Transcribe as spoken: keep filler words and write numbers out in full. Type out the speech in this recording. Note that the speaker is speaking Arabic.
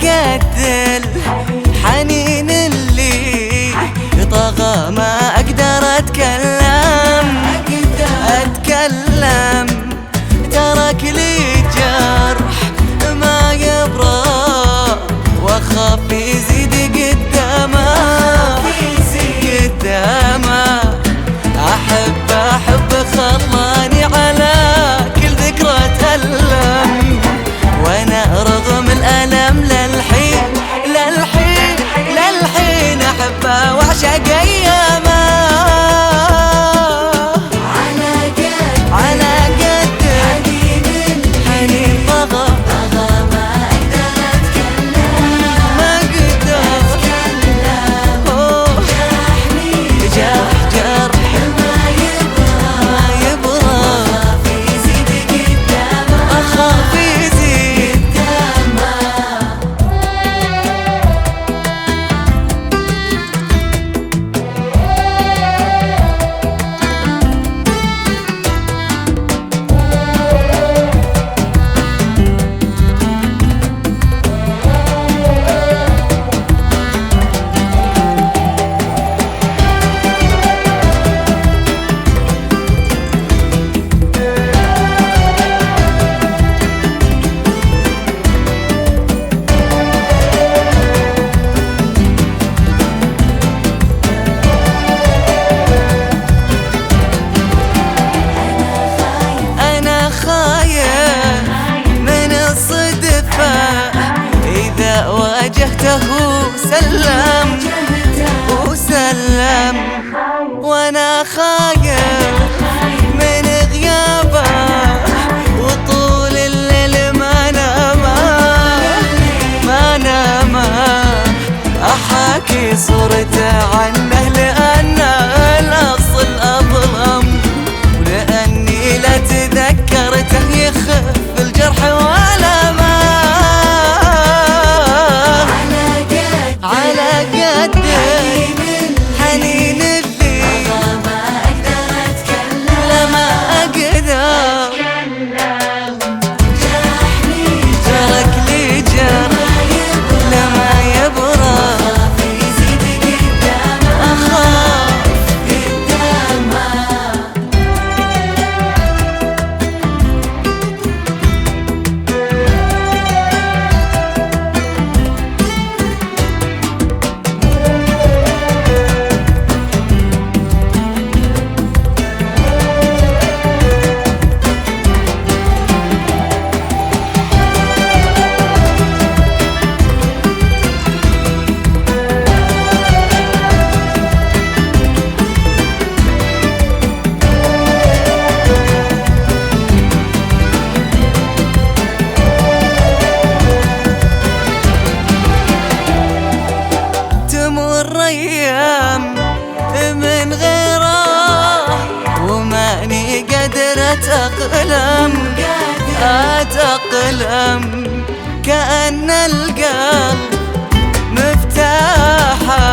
قد الحنين اللي طغى ما اقدر اتكلم اتكلم ترك لي جرح ما يبرى واخاف يزيد قدامه قدامه احب احب خلاني على كل ذكرى اتألم وانا رغم الالم للحين للحين للحين احبه واعشق ايامه سلم وسلم وانا خايف من غيابه وطول الليل ما نامه ما نامه احاكي صورته عنه لانه الاصل اظلم ولاني لا تذكرته يخف الجرح ولا ما حنين اللي ما اقدر اتكلم لما اقدر ترك لي جرح لما يبرى يزيد قدامه اخاف قدامه ايام من غيره وماني قادر اتأقلم اتأقلم كأن القلب مفتاحه